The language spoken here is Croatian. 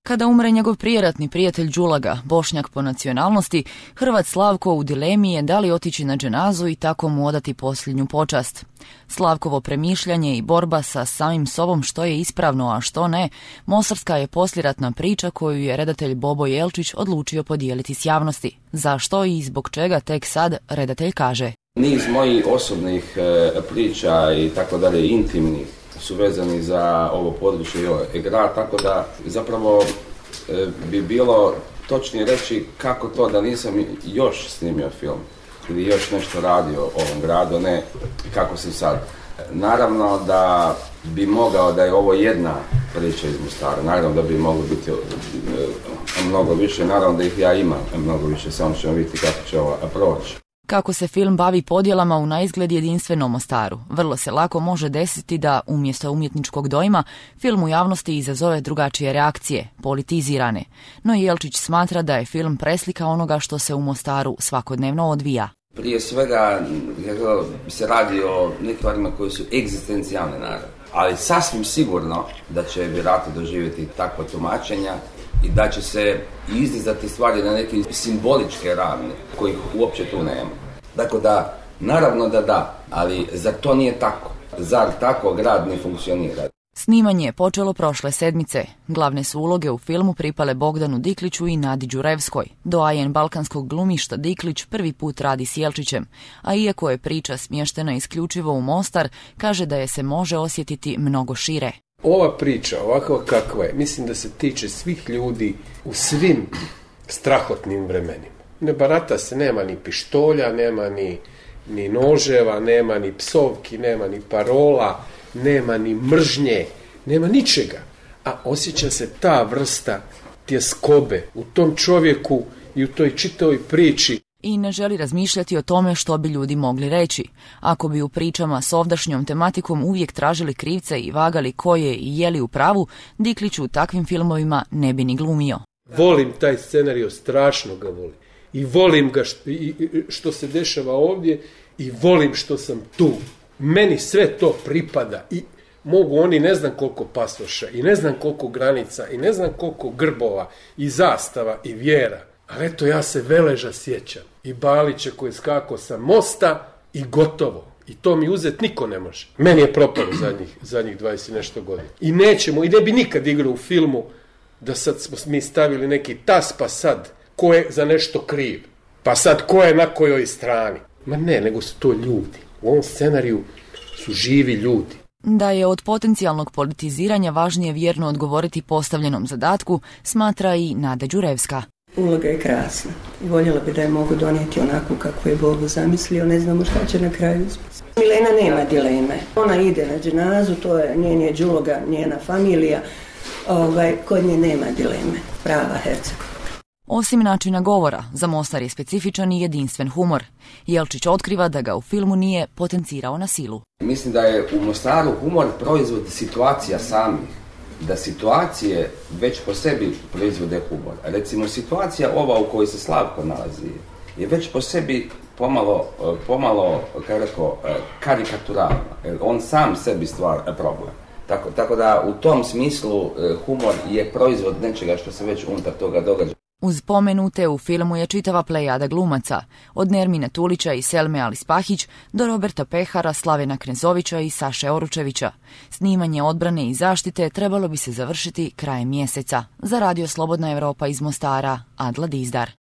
Kada umre njegov prijeratni prijatelj Đulaga, Bošnjak po nacionalnosti, Hrvat Slavko u dilemi je da li otići na dženazu i tako mu odati posljednju počast. Slavkovo premišljanje i borba sa samim sobom što je ispravno, a što ne, mostarska je poslijeratna priča koju je redatelj Bobo Jelčić odlučio podijeliti s javnosti. Zašto i zbog čega tek sad redatelj kaže. Niz mojih osobnih priča i tako dalje, intimnih, su vezani za ovo područje i ovaj grad, tako da zapravo bi bilo točnije reći kako to da nisam još snimio film ili još nešto radio o ovom gradu, ne kako sam sad. Naravno da bi mogao da je ovo jedna priča iz Mostara, naravno da bi moglo biti mnogo više, naravno da ih ja imam mnogo više, samo ćemo vidjeti kako će ovo proći. Kako se film bavi podjelama u naizgled jedinstvenom Mostaru, vrlo se lako može desiti da, umjesto umjetničkog dojma, film u javnosti izazove drugačije reakcije, politizirane. No Jelčić smatra da je film preslika onoga što se u Mostaru svakodnevno odvija. Prije svega se radi o nekim stvarima koje su egzistencijalne naravi, ali sasvim sigurno da će vjerojatno doživjeti takva tumačenja i da će se izdizati stvari na neke simboličke ravni kojih uopće tu nema. Dakle da, naravno da, ali zar to nije tako? Zar tako grad ne funkcionira? Snimanje je počelo prošle sedmice. Glavne su uloge u filmu pripale Bogdanu Dikliću i Nadi Đurevskoj. Doajen balkanskog glumišta Diklić prvi put radi s Jelčićem, a iako je priča smještena isključivo u Mostar, kaže da je se može osjetiti mnogo šire. Ova priča, ovakva kakva je, mislim da se tiče svih ljudi u svim strahotnim vremenima. Ne barata se, nema ni pištolja, nema ni noževa, nema ni psovki, nema ni parola, nema ni mržnje, nema ničega. A osjeća se ta vrsta tjeskobe u tom čovjeku i u toj čitavoj priči. I ne želi razmišljati o tome što bi ljudi mogli reći. Ako bi u pričama s ovdašnjom tematikom uvijek tražili krivce i vagali ko je i je li u pravu, Diklić u takvim filmovima ne bi ni glumio. Volim taj scenario, strašno ga volim. I volim ga što se dešava ovdje i volim što sam tu. Meni sve to pripada i mogu oni ne znam koliko pasoša i ne znam koliko granica i ne znam koliko grbova i zastava i vjera. Ali eto, ja se Veleža sjećam i Balića koji je skakao sa mosta i gotovo. I to mi uzet niko ne može. Meni je propalo zadnjih 20 i nešto godina. I nećemo, i ne bi nikad igrao u filmu da sad smo mi stavili neki tas, pa sad ko je za nešto kriv. Pa sad ko je na kojoj strani. Ma ne, nego su to ljudi. U ovom scenariju su živi ljudi. Da je od potencijalnog politiziranja važnije vjerno odgovoriti postavljenom zadatku, smatra i Nada Đurevska. Uloga je krasna i voljela bi da je mogu donijeti onako kako je Bog zamislio, ne znamo šta će na kraju. Milena nema dileme, ona ide na dženazu, to je njen je Đuloga, njena familija, kod nje nema dileme, prava Hercegovka. Osim načina govora, za Mostar je specifičan i jedinstven humor. Jelčić otkriva da ga u filmu nije potencirao na silu. Mislim da je u Mostaru humor proizvod situacija samih. Da situacije već po sebi proizvode humor. Recimo, situacija ova u kojoj se Slavko nalazi je već po sebi pomalo karikaturalna. On sam sebi stvara problem. Tako da u tom smislu humor je proizvod nečega što se već unutar toga događa. Uz pomenute u filmu je čitava plejada glumaca, od Nermina Tulića i Selme Alispahić do Roberta Pehara, Slavena Knezovića i Saše Oručevića. Snimanje Odbrane i zaštite trebalo bi se završiti krajem mjeseca. Za Radio Slobodna Europa iz Mostara, Adla Dizdar.